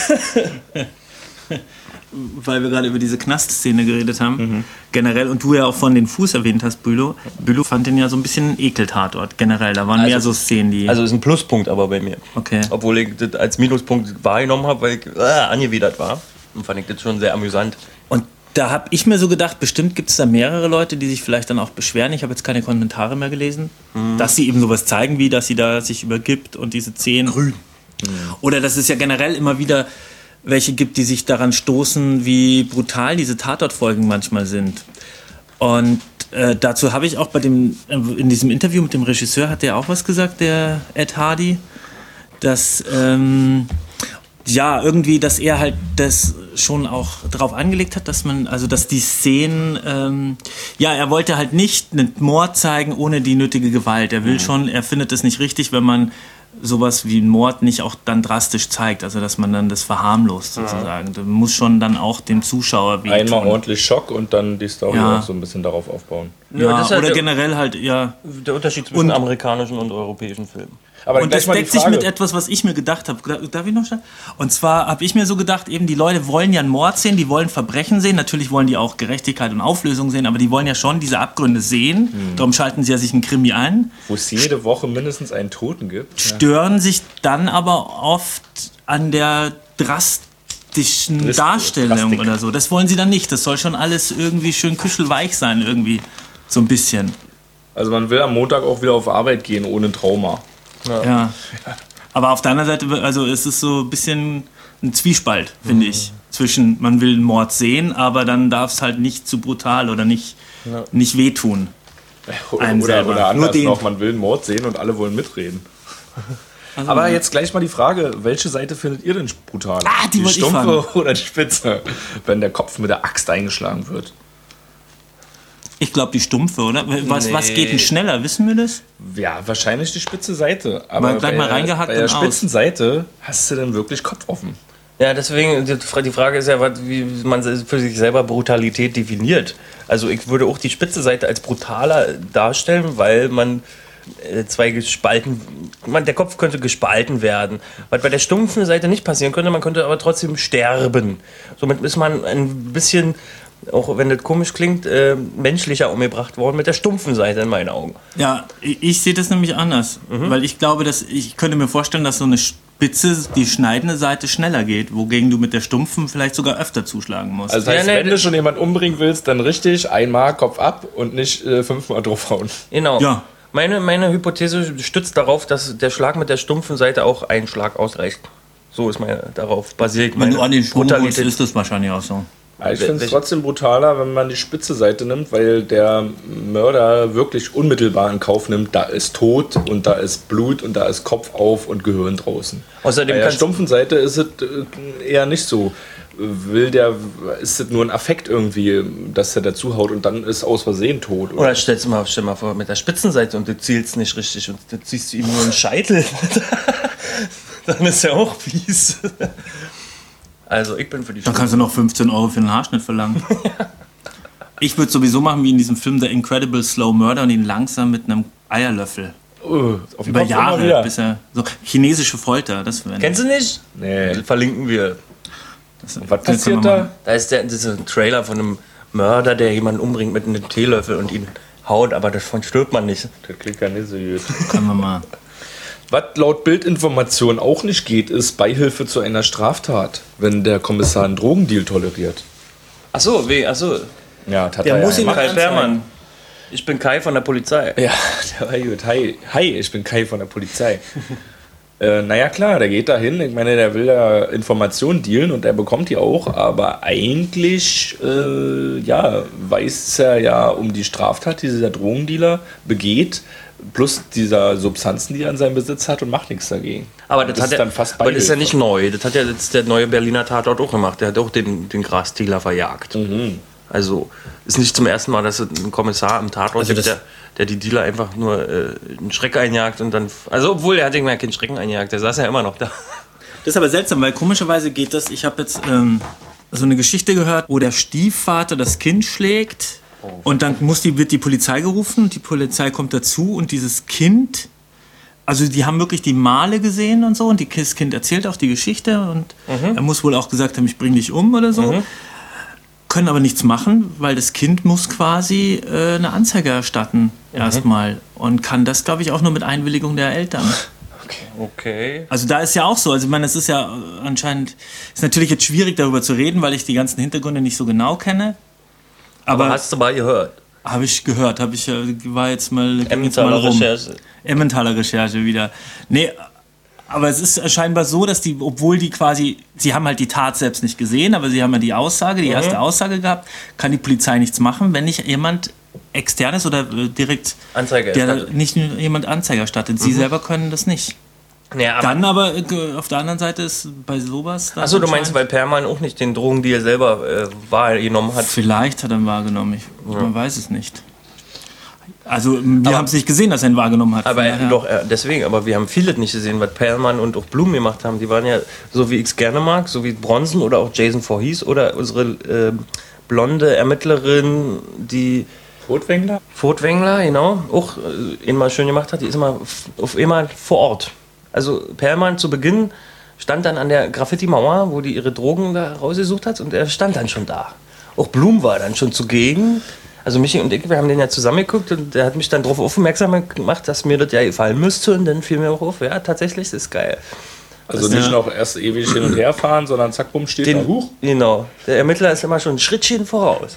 Weil wir gerade über diese Knastszene geredet haben, generell, und du ja auch von den Fuß erwähnt hast, Bülow. Bülow fand den ja so ein bisschen Ekeltatort, generell. Da waren Also- mehr so Szenen, die... Also ist ein Pluspunkt aber bei mir. okay. Obwohl ich das als Minuspunkt wahrgenommen habe, weil ich äh, angewidert war. Und fand ich das schon sehr amüsant. Und da habe ich mir so gedacht, bestimmt gibt es da mehrere Leute, die sich vielleicht dann auch beschweren. Ich habe jetzt keine Kommentare mehr gelesen, dass sie eben sowas zeigen, wie dass sie da sich übergibt und diese Szenen. Grün. Oder dass es ja generell immer wieder welche gibt, die sich daran stoßen, wie brutal diese Tatortfolgen manchmal sind. Und äh, dazu habe ich auch bei dem, äh, in diesem Interview mit dem Regisseur hat der auch was gesagt, der Ed Hardy, dass ähm, ja, irgendwie, dass er halt das schon auch drauf angelegt hat, dass man, also dass die Szenen, ähm, ja, er wollte halt nicht einen Mord zeigen ohne die nötige Gewalt. Er will schon, er findet es nicht richtig, wenn man sowas wie einen Mord nicht auch dann drastisch zeigt, also dass man dann das verharmlost sozusagen. Da muss schon dann auch dem Zuschauer wehtun. Einmal ordentlich Schock und dann die Story Ja. auch so ein bisschen darauf aufbauen. Ja, das ist halt oder der, generell halt, ja. der Unterschied zwischen Und- amerikanischen und europäischen Filmen. Aber Und gleich das mal die deckt sich Frage. mit etwas, was ich mir gedacht habe. Darf ich noch schnell? Und zwar habe ich mir so gedacht, eben die Leute wollen ja einen Mord sehen, die wollen Verbrechen sehen. Natürlich wollen die auch Gerechtigkeit und Auflösung sehen, aber die wollen ja schon diese Abgründe sehen. Hm. Darum schalten sie ja sich einen Krimi ein. Wo es jede Woche mindestens einen Toten gibt. Stören sich dann aber oft an der drastischen Drist- Darstellung Drastik. oder so. Das wollen sie dann nicht. Das soll schon alles irgendwie schön küchelweich sein, irgendwie. So ein bisschen. Also man will am Montag auch wieder auf Arbeit gehen ohne Trauma. Ja. Aber auf der anderen Seite, also es ist so ein bisschen ein Zwiespalt, finde ich. Zwischen, man will einen Mord sehen, aber dann darf es halt nicht zu brutal oder nicht, nicht wehtun. Oder, Einem oder, selber. oder Nur anders den- noch, man will einen Mord sehen und alle wollen mitreden. Also, Aber jetzt gleich mal die Frage, welche Seite findet ihr denn brutaler? Ah, die wollte ich stumpfe oder die spitze, wenn der Kopf mit der Axt eingeschlagen wird? ich glaube, die stumpfe, oder? Was, was Nee. geht denn schneller? Wissen wir das? Ja, wahrscheinlich die spitze Seite. Aber Mal gleich bei, mal der- reingehackt bei der und aus. spitzen Seite hast du dann wirklich Kopf offen. Ja, deswegen, die Fra- die Frage ist ja, was- wie man für sich selber Brutalität definiert. Also ich würde auch die spitze Seite als brutaler darstellen, weil man äh, zwei gespalten, man, der Kopf könnte gespalten werden. Was bei der stumpfen Seite nicht passieren könnte, man könnte aber trotzdem sterben. Somit ist man ein bisschen, auch wenn das komisch klingt, äh, menschlicher umgebracht worden mit der stumpfen Seite in meinen Augen. Ja, ich, ich sehe das nämlich anders. Weil ich glaube, dass ich könnte mir vorstellen, dass so eine spitze, die schneidende Seite schneller geht, wogegen du mit der stumpfen vielleicht sogar öfter zuschlagen musst. Also das heißt, Ja, ne, wenn du schon jemanden umbringen willst, dann richtig einmal Kopf ab und nicht äh, fünfmal draufhauen. Genau. Ja. Meine, meine Hypothese stützt darauf, dass der Schlag mit der stumpfen Seite auch ein Schlag ausreicht. So ist meine, darauf basiert Wenn meine du an den Schwung holst, Brutalität. ist das wahrscheinlich auch so. Aber ich finde es Welche- trotzdem brutaler, wenn man die spitze Seite nimmt, weil der Mörder wirklich unmittelbar in Kauf nimmt, da ist Tod und da ist Blut und da ist Kopf auf und Gehirn draußen. Außerdem Bei der kannst- stumpfen Seite ist es äh, eher nicht so. Will der, ist es nur ein Affekt irgendwie, dass er dazu haut und dann ist aus Versehen tot. Oder? Oder stellst du mal, stell mal vor, mit der Spitzenseite und du zielst nicht richtig und du ziehst ihm nur einen Scheitel. Dann ist ja auch fies. Also ich bin für die Dann kannst du noch fünfzehn Euro für einen Haarschnitt verlangen. Ich würde sowieso machen wie in diesem Film The Incredible Slow Murder und ihn langsam mit einem Eierlöffel. Uh, auf den Über Kopf immer Jahre, wieder. bis er. So chinesische Folter, das wäre. Kennst du nicht? Nee. Verlinken wir. das, Und was das können wir passiert da? machen. Da ist, der, das ist ein Trailer von einem Mörder, der jemanden umbringt mit einem Teelöffel und ihn haut, aber davon stirbt man nicht. Das klingt ja nicht so gut. Können wir mal. Was laut Bildinformation auch nicht geht, ist Beihilfe zu einer Straftat, wenn der Kommissar einen Drogendeal toleriert. Achso, weh, achso. Ja, das hat Der er muss ja ihn gemacht. Kai anzeigen. Permann. Ich bin Kai von der Polizei. Ja, der war gut. Hi, hi, ich bin Kai von der Polizei. äh, naja, klar, der geht da hin. Ich meine, der will da Informationen dealen und er bekommt die auch. Aber eigentlich, äh, ja, weiß er ja um die Straftat, die dieser Drogendealer begeht, plus dieser Substanzen, die er in seinem Besitz hat und macht nichts dagegen. Aber das, Das hat ist ja, dann fast aber das ist ja Beihilfe. nicht neu. Das hat ja jetzt der neue Berliner Tatort auch gemacht. Der hat auch den, den Grasdealer verjagt. Mhm. Also ist nicht zum ersten Mal, dass es einen Kommissar im Tatort Also gibt, das- der, der die Dealer einfach nur äh, einen Schreck einjagt und dann. Also obwohl er hat irgendwann keinen Schrecken einjagt, der saß ja immer noch da. Das ist aber seltsam, weil komischerweise geht das. Ich habe jetzt ähm, so eine Geschichte gehört, wo der Stiefvater das Kind schlägt und dann muss die, wird die Polizei gerufen und die Polizei kommt dazu und dieses Kind, also die haben wirklich die Male gesehen und so und die, das Kind erzählt auch die Geschichte und er muss wohl auch gesagt haben, ich bring dich um oder so. Können aber nichts machen, weil das Kind muss quasi äh, eine Anzeige erstatten erstmal und kann das, glaube ich, auch nur mit Einwilligung der Eltern. Okay. Also da ist ja auch so, also ich meine, es ist ja äh, anscheinend, ist natürlich jetzt schwierig darüber zu reden, weil ich die ganzen Hintergründe nicht so genau kenne. Aber Aber hast du mal gehört? habe ich gehört, habe ich, äh, war jetzt mal, ging jetzt mal Emmentaler rum. Recherche. Emmentaler Recherche wieder. Nee, aber es ist scheinbar so, dass die, obwohl die quasi, sie haben halt die Tat selbst nicht gesehen, aber sie haben ja die Aussage, die erste Aussage gehabt, kann die Polizei nichts machen, wenn nicht jemand externes oder äh, direkt, Anzeige der erstattet. nicht nur jemand Anzeige erstattet. Sie selber können das nicht. Naja, aber Dann aber äh, auf der anderen Seite ist bei sowas. dann Achso, du meinst, anscheinend- weil Perman auch nicht den Drogendeal selber äh, wahrgenommen hat. Vielleicht hat er ihn wahrgenommen, ich, man weiß es nicht. Also wir haben es nicht gesehen, dass er ihn wahrgenommen hat. Aber Von äh, daher- doch, äh, deswegen, aber wir haben vieles nicht gesehen, was Perlmann und auch Blum gemacht haben. Die waren ja, so wie ich es gerne mag, so wie Bronson oder auch Jason Voorhees oder unsere äh, blonde Ermittlerin, die Furtwängler? Furtwängler, genau, auch äh, immer schön gemacht hat, die ist immer f- auf immer vor Ort. Also Perlmann zu Beginn stand dann an der Graffiti-Mauer, wo die ihre Drogen da rausgesucht hat und er stand dann schon da. Auch Blum war dann schon zugegen. Also Michi und ich, wir haben den ja zusammengeguckt und der hat mich dann darauf aufmerksam gemacht, dass mir das ja gefallen müsste und dann fiel mir auch auf, ja tatsächlich, das ist geil. Also Das- nicht noch erst ewig hin und her fahren, sondern zack, bumm, steht da Den, hoch. genau, der Ermittler ist immer schon ein Schrittchen voraus.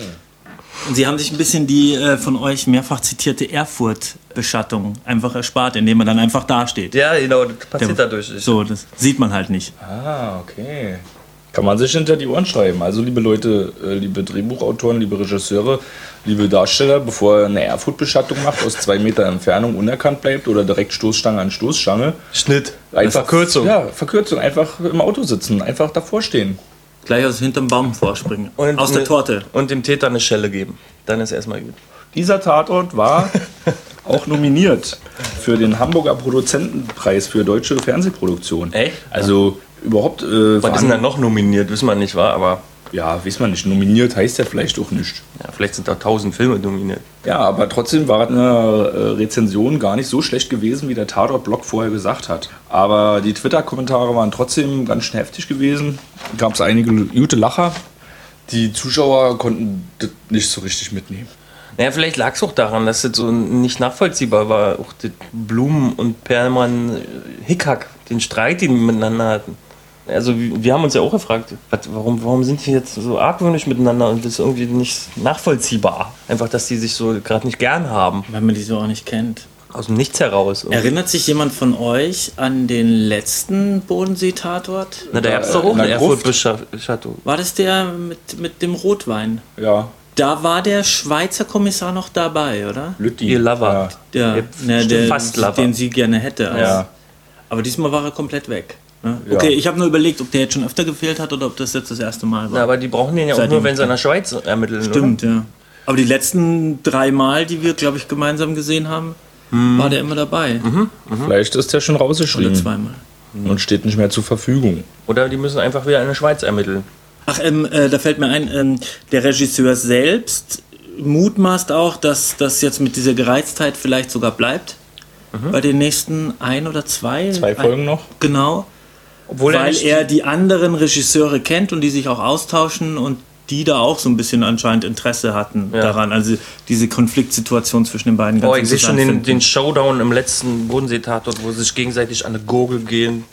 Und Sie haben sich ein bisschen die äh, von euch mehrfach zitierte Erfurt-Beschattung einfach erspart, indem man dann einfach dasteht. Ja, genau, das passiert Der- dadurch nicht. So, das sieht man halt nicht. Ah, okay. Kann man sich hinter die Ohren schreiben. Also liebe Leute, äh, liebe Drehbuchautoren, liebe Regisseure, liebe Darsteller, bevor ihr eine Erfurt-Beschattung macht, aus zwei Meter Entfernung unerkannt bleibt oder direkt Stoßstange an Stoßstange. Schnitt. Einfach Verkürzung. Ja, Verkürzung. Einfach im Auto sitzen, einfach davor stehen. Gleich aus hinterm Baum vorspringen. Und aus der ne- Torte. Und dem Täter eine Schelle geben. Dann ist erstmal gut. Dieser Tatort war auch nominiert für den Hamburger Produzentenpreis für deutsche Fernsehproduktion. Echt? Also überhaupt. Äh, Was ist denn da noch nominiert? Wissen wir nicht, war, aber Ja, weiß man nicht. Nominiert heißt ja vielleicht auch nicht. ja, vielleicht sind da tausend Filme nominiert. Ja, aber trotzdem war eine äh, Rezension gar nicht so schlecht gewesen, wie der Tatort-Blog vorher gesagt hat. Aber die Twitter-Kommentare waren trotzdem ganz schön heftig gewesen. Gab es einige gute Lacher. Die Zuschauer konnten das nicht so richtig mitnehmen. Naja, vielleicht lag es auch daran, dass das so nicht nachvollziehbar war. Auch das Blumen und Perlmann äh, Hickhack, den Streit, den die miteinander hatten. Also wir wir haben uns ja auch gefragt, was, warum, warum sind die jetzt so argwöhnisch miteinander und das ist irgendwie nicht nachvollziehbar. Einfach, dass die sich so gerade nicht gern haben. Weil man die so auch nicht kennt. Aus dem Nichts heraus. Erinnert sich jemand von euch an den letzten Bodensee-Tatort? Na, da gab es doch Äh, auch in eine der Gruft. Erfurt-Beschattung. War das der mit, mit dem Rotwein? Ja, Da war der Schweizer Kommissar noch dabei, oder? Lütti. Ihr Lover. Der, Ja, ne, stimmt, der fast Lover. den sie gerne hätte. Also. Ja. Aber diesmal war er komplett weg. Ne? Ja. Okay, ich habe nur überlegt, ob der jetzt schon öfter gefehlt hat oder ob das jetzt das erste Mal war. Na, aber die brauchen den ja auch Seitdem- nur, wenn sie in der Schweiz ermitteln. Stimmt, ja. Aber die letzten drei Mal, die wir, glaube ich, gemeinsam gesehen haben, war der immer dabei. Vielleicht ist der schon Oder rausgeschrieben zweimal. und steht nicht mehr zur Verfügung. Oder die müssen einfach wieder in der Schweiz ermitteln. Ach, ähm, äh, da fällt mir ein, ähm, der Regisseur selbst mutmaßt auch, dass das jetzt mit dieser Gereiztheit vielleicht sogar bleibt. Bei den nächsten ein oder zwei. Zwei Folgen noch? Genau. Obwohl er weil nicht- er die anderen Regisseure kennt und die sich auch austauschen und die da auch so ein bisschen anscheinend Interesse hatten Ja. daran. Also diese Konfliktsituation zwischen den beiden. Oh, ganz ich sehe schon interessant den, finden. den Showdown im letzten Bodensee-Tatort, wo sie sich gegenseitig an eine Gurgel gehen.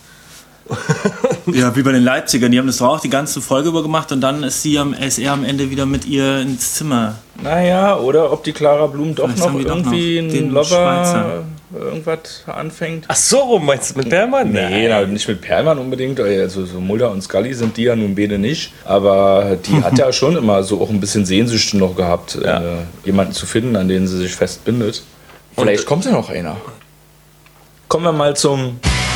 Ja, wie bei den Leipzigern. Die haben das doch auch die ganze Folge über gemacht und dann ist, sie am, ist er am Ende wieder mit ihr ins Zimmer. Naja, oder ob die Clara Blum doch Vielleicht noch haben die doch irgendwie noch einen den Lover Schweizer. irgendwas anfängt. Ach so, meinst du mit Perlmann? Nee, na, nicht mit Perlmann unbedingt. Also so Mulder und Scully sind die ja nun beide nicht. Aber die hat ja schon immer so auch ein bisschen Sehnsüchte noch gehabt, Ja. äh, jemanden zu finden, an den sie sich festbindet. Vielleicht kommt ja noch einer. Kommen wir mal zum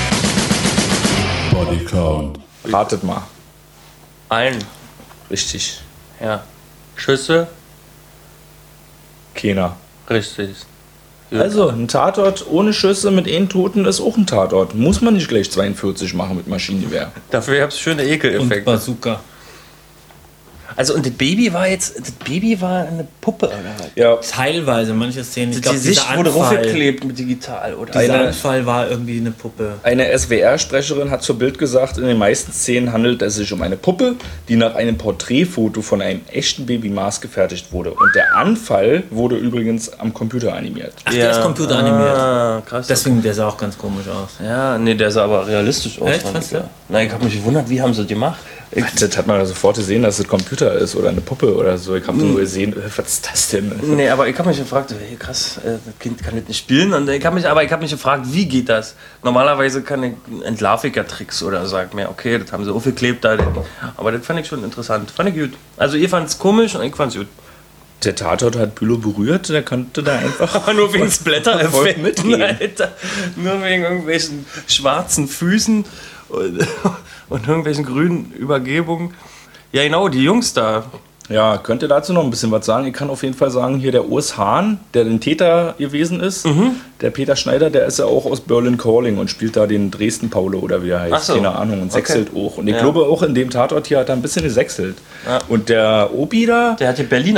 Body Count. Ratet mal. Allen, Richtig. ja. Schüsse, Keiner. richtig. Also, ein Tatort ohne Schüsse mit einen Toten ist auch ein Tatort. Muss man nicht gleich zweiundvierzig machen mit Maschinengewehr. Dafür gab es schöne Und Ekeleffekte. Bazooka. Also und das Baby war jetzt, das Baby war eine Puppe, oder was? Ja, Teilweise, manche Szenen. Ich Die glaube, Sicht dieser wurde Anfall, draufgeklebt mit digital, oder? dieser Eine- Anfall war irgendwie eine Puppe. eine S W R-Sprecherin hat zur Bild gesagt, in den meisten Szenen handelt es sich um eine Puppe, die nach einem Porträtfoto von einem echten Baby maßgefertigt wurde. Und der Anfall wurde übrigens am Computer animiert. Ach, der ist computeranimiert. Ah, krass. Deswegen, der sah auch ganz komisch aus. ja, nee, der sah aber realistisch aus. Echt? fand Fandst ich, du? ja. Nein, ich habe mich gewundert, wie haben sie das gemacht? Ich, Das hat man ja sofort gesehen, dass es Computer ist oder eine Puppe oder so. Ich habe nur gesehen, äh, was ist das denn? nee, aber ich habe mich gefragt, hey, krass, äh, das Kind kann das nicht spielen. Und ich hab mich, aber ich habe mich gefragt, wie geht das? Normalerweise kann ich entlarve ich ja Tricks oder sag mir, okay, das haben sie aufgeklebt. Da, aber das fand ich schon interessant. Fand ich gut. Also ihr fand es komisch und ich fand es gut. Der Tatort hat Bülow berührt, der konnte da einfach. Aber nur wegen des Blättereffekts. mitgehen. Alter. Nur wegen irgendwelchen schwarzen Füßen und, und irgendwelchen grünen Übergebungen. Ja, genau, die Jungs da. Ja, könnt ihr dazu noch ein bisschen was sagen? Ich kann auf jeden Fall sagen, hier der Urs Hahn, der den Täter gewesen ist, der Peter Schneider, der ist ja auch aus Berlin Calling und spielt da den Dresden Paulo oder wie er heißt, Ach so. keine Ahnung, und Okay. sechselt auch. Und ich Ja. glaube auch in dem Tatort hier hat er ein bisschen gesechselt. Ja. Und der Obi da, Der hat hier Berlinert.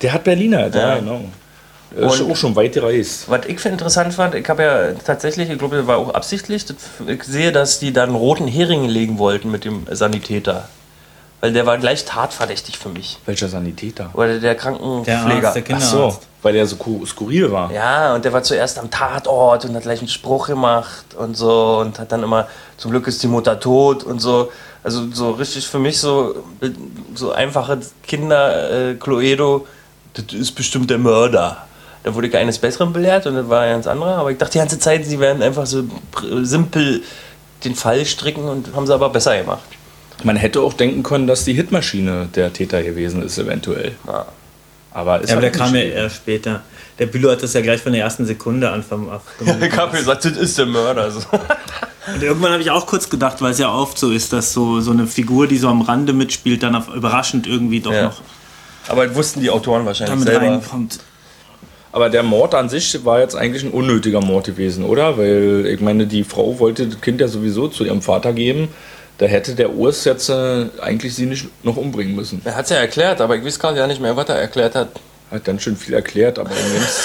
Der hat Berliner, ja, Ja. genau. Er ist Und- auch schon weit gereist. Was ich für interessant fand, ich habe ja tatsächlich, ich glaube, das war auch absichtlich, das, ich sehe, dass die dann roten Hering legen wollten mit dem Sanitäter. Weil der war gleich tatverdächtig für mich. Welcher Sanitäter? Oder der Der Krankenpfleger. Arzt, der Ach Kinderarzt. so, weil der so ku- skurril war. Ja, und der war zuerst am Tatort und hat gleich einen Spruch gemacht und so und hat dann immer, zum Glück ist die Mutter tot und so. Also so richtig für mich so, so einfache Kinder, äh, Cluedo, das ist bestimmt der Mörder. Da wurde ich eines Besseren belehrt und das war ein ganz anderer. Aber ich dachte die ganze Zeit, sie werden einfach so pr- simpel den Fall stricken und haben sie aber besser gemacht. Man hätte auch denken können, dass die Hitmaschine der Täter gewesen ist, eventuell. Ja. Aber ist Ja, aber der halt kam ja nicht. erst später. Der Bülow hat das ja gleich von der ersten Sekunde an vom Ich habe gesagt, das ist der Mörder. So. Und irgendwann habe ich auch kurz gedacht, weil es ja oft so ist, dass so, so eine Figur, die so am Rande mitspielt, dann auf, überraschend irgendwie doch Ja. noch Aber das wussten die Autoren wahrscheinlich damit selber. reinkommt. Aber der Mord an sich war jetzt eigentlich ein unnötiger Mord gewesen, oder? Weil, ich meine, die Frau wollte das Kind ja sowieso zu ihrem Vater geben. Da hätte der Urs jetzt äh, eigentlich sie nicht noch umbringen müssen. Er hat es ja erklärt, aber ich weiß gar nicht mehr, was er erklärt hat. Hat dann schon viel erklärt, aber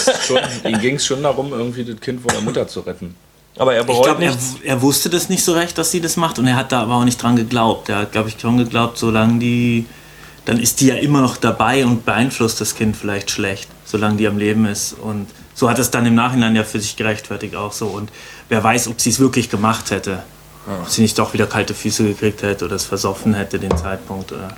ihm ging es schon darum, irgendwie das Kind vor der Mutter zu retten. Aber er Ich bereut glaube, er, nichts. er wusste das nicht so recht, dass sie das macht, und er hat da aber auch nicht dran geglaubt. Er hat, glaube ich, schon geglaubt, solange die, dann ist die ja immer noch dabei und beeinflusst das Kind vielleicht schlecht, solange die am Leben ist. Und so hat es dann im Nachhinein ja für sich gerechtfertigt auch so. Und wer weiß, ob sie es wirklich gemacht hätte. Ob sie nicht doch wieder kalte Füße gekriegt hätte oder es versoffen hätte, den Zeitpunkt. Oder.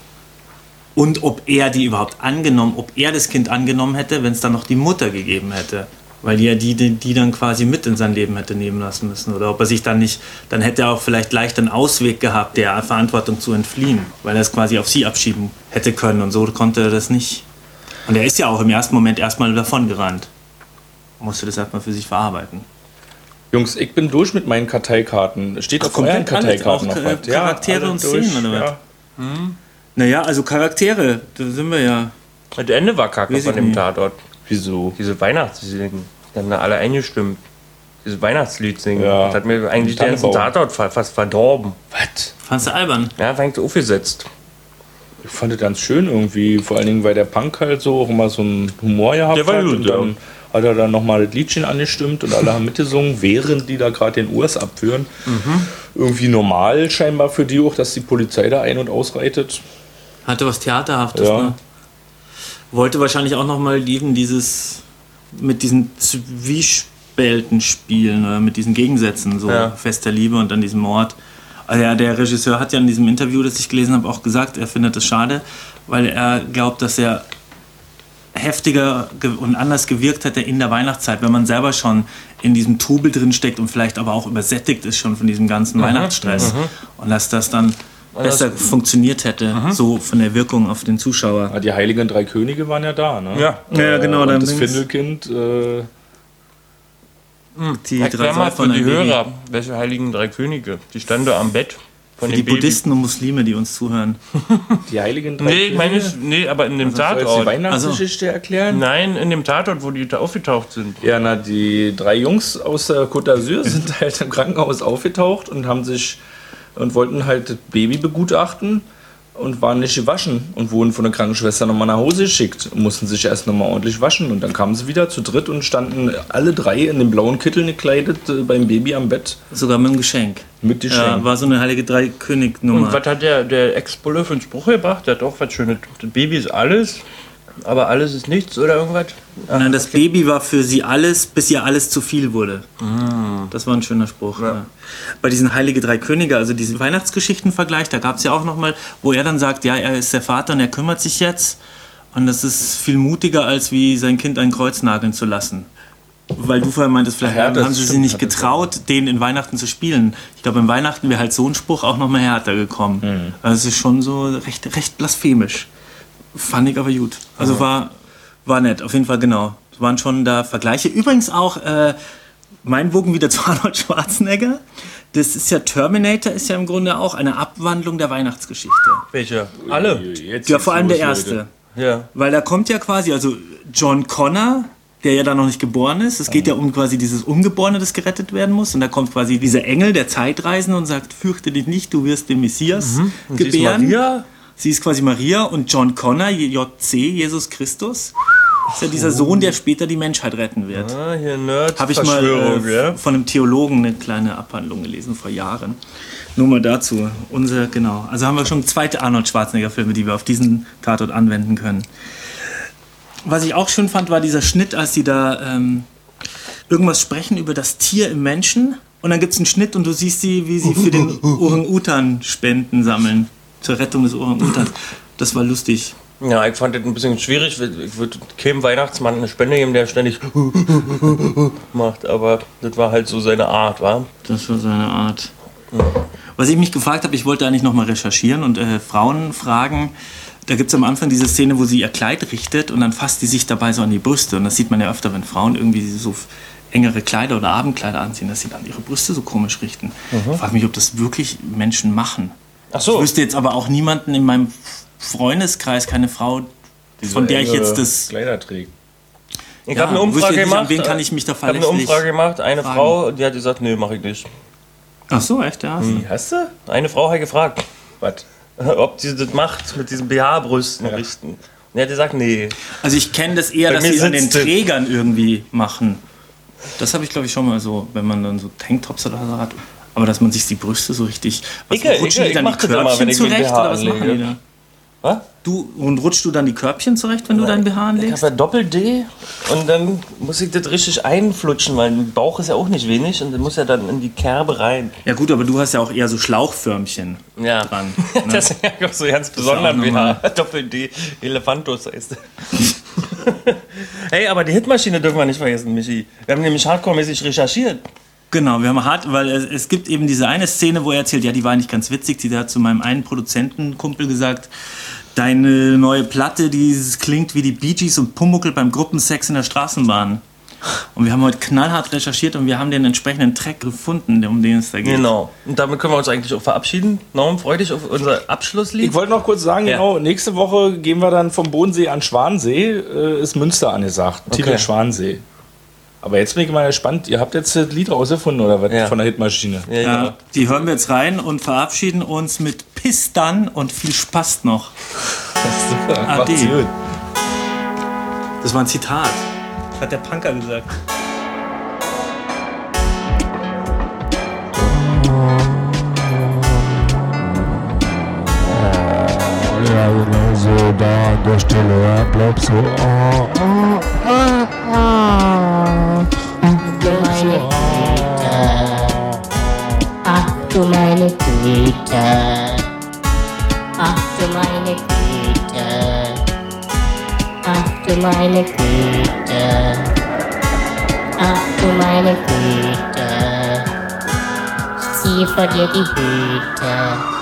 Und ob er die überhaupt angenommen, ob er das Kind angenommen hätte, wenn es dann noch die Mutter gegeben hätte. Weil die ja die, die, die dann quasi mit in sein Leben hätte nehmen lassen müssen. Oder ob er sich dann nicht, dann hätte er auch vielleicht leicht einen Ausweg gehabt, der Verantwortung zu entfliehen. Weil er es quasi auf sie abschieben hätte können. Und so konnte er das nicht. Und er ist ja auch im ersten Moment erstmal davon gerannt. Musste das erstmal für sich verarbeiten. Jungs, ich bin durch mit meinen Karteikarten. Steht auf euren komplett alles, Karteikarten auch noch Char- was? Charaktere alle und Szenen, oder was? Ja. Naja, also Charaktere, da sind wir ja. Das Ende war kacke Weiß von ich dem nicht. Tatort. Wieso? Diese Weihnachtslieder. Die haben da alle eingestimmt. Dieses Weihnachtslied singen. Ja. Das hat mir eigentlich den ganzen Tannenbaum. Tatort fa- fast verdorben. Was? Fandst du albern? Ja, fängt so aufgesetzt. Ich fand es ganz schön irgendwie, vor allen Dingen, weil der Punk halt so auch immer so einen Humor gehabt Der war hat. gut, und ja. dann hat er dann nochmal das Liedchen angestimmt und alle haben mitgesungen, während die da gerade den Urs abführen. Mhm. Irgendwie normal scheinbar für die auch, dass die Polizei da ein- und ausreitet. Hatte was Theaterhaftes, Ja. ne? Wollte wahrscheinlich auch noch mal eben dieses mit diesen Zwiespälten spielen, oder mit diesen Gegensätzen, so Ja. fester Liebe und dann diesem Mord. Also ja, der Regisseur hat ja in diesem Interview, das ich gelesen habe, auch gesagt, er findet es schade, weil er glaubt, dass er heftiger ge- und anders gewirkt hätte in der Weihnachtszeit, wenn man selber schon in diesem Trubel drin steckt und vielleicht aber auch übersättigt ist schon von diesem ganzen Weihnachtsstress. Und dass das dann besser funktioniert hätte, so von der Wirkung auf den Zuschauer. Ah, die Heiligen Drei Könige waren ja da, ne? Ja. Ja, genau, Und dann das bringt's- Findelkind, äh, Die Erklär mal für von die einem Baby. Hörer, welche heiligen drei Könige. Die standen da am Bett von Für dem die Baby. Buddhisten und Muslime, die uns zuhören. die Heiligen Drei Nee, Könige. ich meine, nicht- nee, aber in dem Soll ich die Tatort. Weihnachtsgeschichte erklären? Nein, in dem Tatort, wo die da aufgetaucht sind. Ja, na, die drei Jungs aus der Côte d'Azur sind halt im Krankenhaus aufgetaucht und haben sich und wollten halt das Baby begutachten und waren nicht gewaschen und wurden von der Krankenschwester nochmal nach Hause geschickt und mussten sich erst nochmal ordentlich waschen. Und dann kamen sie wieder zu dritt und standen alle drei in den blauen Kittel gekleidet äh, beim Baby am Bett Sogar mit einem Geschenk. mit Geschenk. Ja, war so eine heilige Drei-König-Nummer. Und was hat der, der Ex-Bulle für einen Spruch gebracht? Der hat auch was Schönes. Das Baby ist alles, aber alles ist nichts oder irgendwas. Nein, das Baby war für sie alles, bis ihr alles zu viel wurde. Das war ein schöner Spruch. Ja. Bei diesen Heilige Drei Könige, also diesen Weihnachtsgeschichten-Vergleich, da gab es ja auch nochmal, wo er dann sagt, ja, er ist der Vater und er kümmert sich jetzt. Und das ist viel mutiger, als wie sein Kind ein Kreuz nageln zu lassen. Weil du vorher meintest, vielleicht Ja, das haben sie sich stimmt, nicht hat das getraut, den in Weihnachten zu spielen. Ich glaube, in Weihnachten wäre halt so ein Spruch auch noch mal härter gekommen. Mhm. Also es ist schon so recht, recht blasphemisch. Fand ich aber gut. Also war, war nett, auf jeden Fall, genau. Es waren schon da Vergleiche. Übrigens auch äh, mein Bogen wieder zu Arnold Schwarzenegger. Das ist ja, Terminator ist ja im Grunde auch eine Abwandlung der Weihnachtsgeschichte. Welche? Alle. Jetzt Ja, vor allem geht's der los, erste. Leute. Ja. Weil da kommt ja quasi, also John Connor, der ja da noch nicht geboren ist. Es geht ja um quasi dieses Ungeborene, das gerettet werden muss. Und da kommt quasi dieser Engel, der Zeitreisende, und sagt, fürchte dich nicht, du wirst den Messias Und sie ist gebären. Maria? Sie ist quasi Maria und John Connor, J C, Jesus Christus. ist ja dieser Sohn, der später die Menschheit retten wird. Ah, hier Nerd. Habe ich mal äh, ja? von einem Theologen eine kleine Abhandlung gelesen vor Jahren. Nur mal dazu. Unser, genau. Also haben wir schon zweite Arnold Schwarzenegger-Filme, die wir auf diesen Tatort anwenden können. Was ich auch schön fand, war dieser Schnitt, als die da ähm, irgendwas sprechen über das Tier im Menschen. Und dann gibt es einen Schnitt und du siehst sie, wie sie für den Orang-Utan Spenden sammeln. Zur Rettung des Orang-Utans. Das war lustig. Ja, ich fand das ein bisschen schwierig. Ich würde keinem Weihnachtsmann eine Spende geben, der ständig macht. Aber das war halt so seine Art, wa? Das war seine Art. Ja. Was ich mich gefragt habe, ich wollte eigentlich noch mal recherchieren und äh, Frauen fragen. Da gibt es am Anfang diese Szene, wo sie ihr Kleid richtet und dann fasst sie sich dabei so an die Brüste. Und das sieht man ja öfter, wenn Frauen irgendwie so engere Kleider oder Abendkleider anziehen, dass sie dann ihre Brüste so komisch richten. Mhm. Ich frage mich, ob das wirklich Menschen machen. Ach so. Ich wüsste jetzt aber auch niemanden in meinem Freundeskreis, keine Frau, die von der ich jetzt das Kleider trägt. Ich ja, habe eine Umfrage nicht, gemacht. An wen kann ich mich da verletzlich Ich habe eine Umfrage gemacht. Eine fragen. Frau, die hat gesagt, nee, mach ich nicht. Ach so, echt? Ja. Hm. Hast du? Eine Frau hat gefragt. Was? Ob sie das macht mit diesen B H-Brüsten ja. richten. Und er hat gesagt, nee. Also ich kenne das eher, Bei dass sie an den Trägern irgendwie machen. Das habe ich, glaube ich, schon mal so, wenn man dann so Tanktops oder so hat. Aber dass man sich die Brüste so richtig... Was, ich, rutschen ich, die ich, dann ich die Körbchen immer, wenn ich zurecht oder was anlege. machen die da? Was? Du, und rutschst du dann die Körbchen zurecht, wenn du dein B H anlegst? Ich habe ja Doppel-D und dann muss ich das richtig einflutschen, weil der Bauch ist ja auch nicht wenig und dann muss ja dann in die Kerbe rein. Ja gut, aber du hast ja auch eher so Schlauchförmchen ja. dran. Ne? Das ist ja auch so ganz besonders B H. Doppel-D, Elefantus heißt Hey, aber die Hitmaschine dürfen wir nicht vergessen, Michi. Wir haben nämlich hardcore-mäßig recherchiert. Genau, wir haben hart, weil es, es gibt eben diese eine Szene, wo er erzählt, ja, die war nicht ganz witzig. Sie hat zu meinem einen Produzentenkumpel gesagt, deine neue Platte, die klingt wie die Bee Gees und Pumuckl beim Gruppensex in der Straßenbahn. Und wir haben heute knallhart recherchiert und wir haben den entsprechenden Track gefunden, um den es da geht. Genau. Und damit können wir uns eigentlich auch verabschieden. Norm, freu dich auf unser Abschlusslied. Ich wollte noch kurz sagen, ja. genau, nächste Woche gehen wir dann vom Bodensee an Schwansee, äh, ist Münster angesagt. Okay. Titel Schwansee. Aber jetzt bin ich mal gespannt, ihr habt jetzt das Lied rausgefunden, oder was, ja. von der Hitmaschine? Ja, ja, genau. Die hören wir jetzt rein und verabschieden uns mit Piss dann und viel Spaß noch. Macht's gut. Das war ein Zitat. Hat der Punker gesagt. Ja, genau so, da an der Stelle, ja, bleib so, oh, oh, oh, oh. Bleib so, oh. Ach du meine Güte, ach du meine Güte, ach du meine Güte, ach du meine Güte, ich zieh vor dir die Hüte.